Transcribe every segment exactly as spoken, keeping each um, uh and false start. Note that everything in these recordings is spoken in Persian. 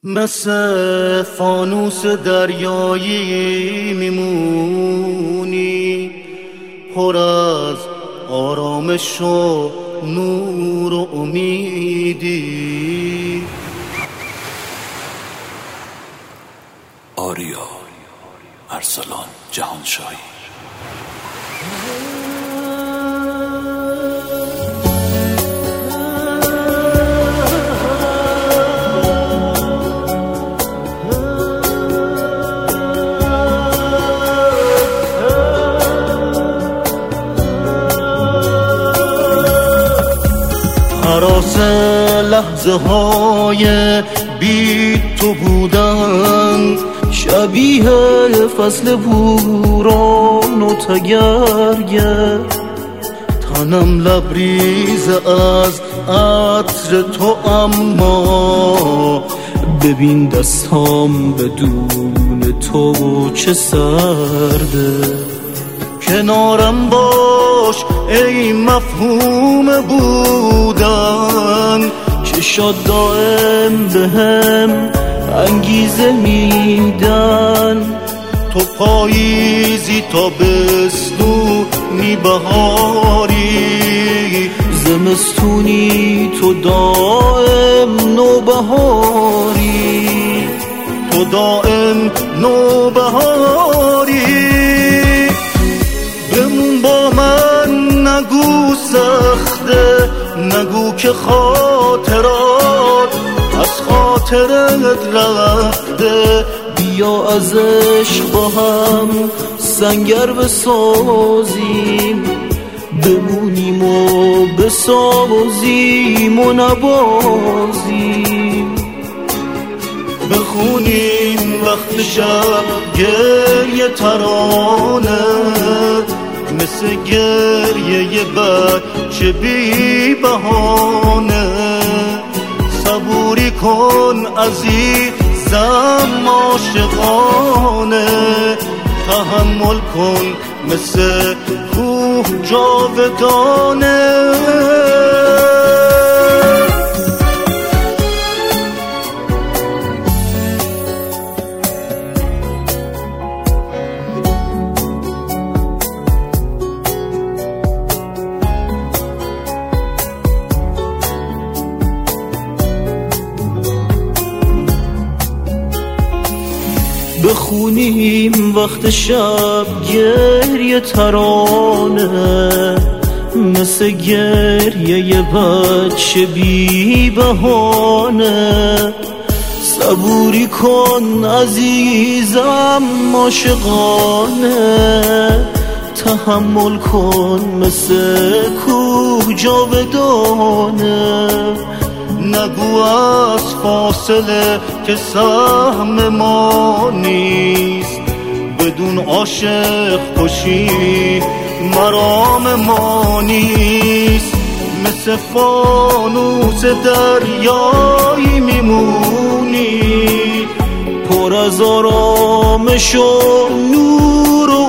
مثل فانوس دریایی میمونی، پر از آرامش و نور و امیدی. آریا ارسلان جهانشاهی. حراس لحظه های بی تو بودن، شبیه فصل بوران و تگرگه. تنم لبریز از عطر تو، اما ببین دستام بدون تو چه سرده. کنارم باش ای مفهوم بودن، چشات دائم به هم انگیزه میدن. تو پاییزی تا بستونی بهاری، زمستونی تو دائم نوبهاری، تو دائم نوبهاری. بمون با من، نگو سخته، نگو که خاطرات از خاطرت رفته. بیا از عشق با هم سنگر بسازیم، بمونیم و بسازیم و نبازیم. بخونیم وقت شب گریه ترانه، مثل گریه یه بچه بی بهانه. صبوری کن عزیزم عاشقانه، تحمل کن مثل کوه جاودانه. بخونیم وقت شب گریه ترانه، مثل گریه یه بچه بی بهانه. صبوری کن عزیزم عاشقانه، تحمل کن مثل کوه جاودانه. نگو از فاصله که سهم ما نیست، بدون عاشق کشی مرام ما نیست. مثل فانوس دریایی میمونی، پر از آرامش و نور و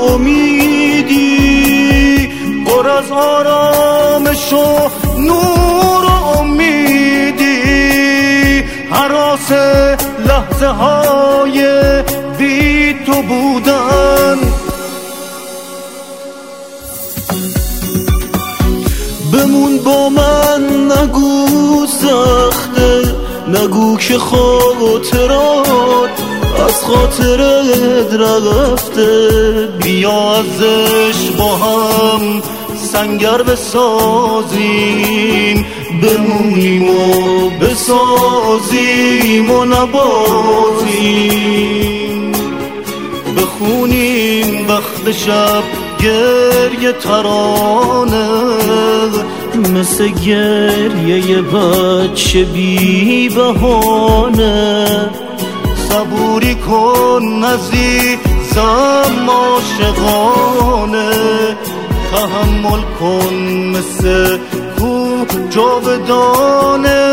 امیدی، پر از آرامش و نور و امیدی. حراس لحظه های بی تو بودن، بمون با من، نگو سخته، نگو که خاطرات از خاطرت رفته. بیا ازش با هم سنگر بسازیم، بمونیم و بسازیم و نبازیم. بخونیم وقت شب گریه ترانه، مثل گریه یه بچه بی بهانه. صبوری کن عزیزم عاشقانه، تحمل کن مثل کوه جاودانه.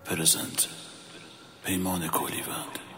پرزنت پیمان کولیوند.